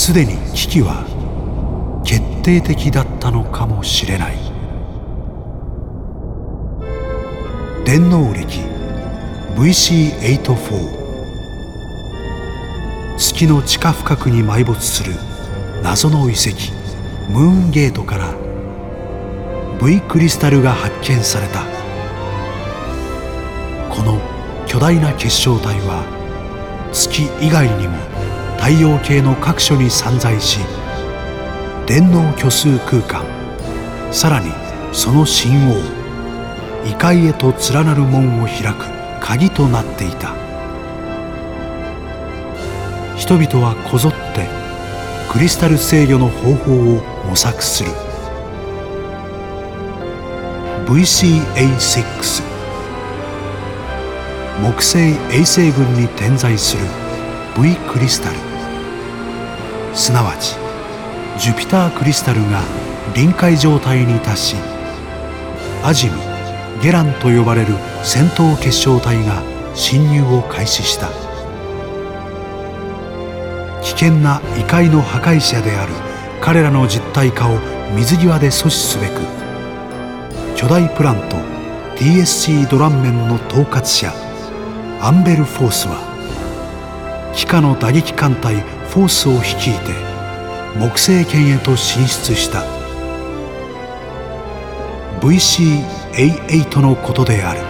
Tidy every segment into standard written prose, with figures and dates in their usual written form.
すでに危機は決定的だったのかもしれない。電脳歴 VC84、 月の地下深くに埋没する謎の遺跡ムーンゲートから V クリスタルが発見された。この巨大な結晶体は月以外にも太陽系の各所に散在し、電脳虚数空間、さらにその深奥異界へと連なる門を開く鍵となっていた。人々はこぞってクリスタル制御の方法を模索する。 VCA6、 木星衛星群に点在する V クリスタル、すなわちジュピタークリスタルが臨界状態に達し、アジム・ゲランと呼ばれる戦闘結晶体が侵入を開始した。危険な異界の破壊者である彼らの実体化を水際で阻止すべく、巨大プラント TSC ドランメンの統括者アンベル・フォースは幾何の打撃艦隊フォースを率いて木星圏へと進出した。 VCA8 のことである。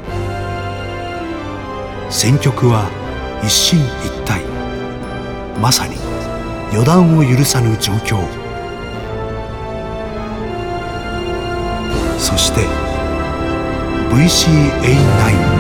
戦局は一進一退、まさに予断を許さぬ状況。そして VCA9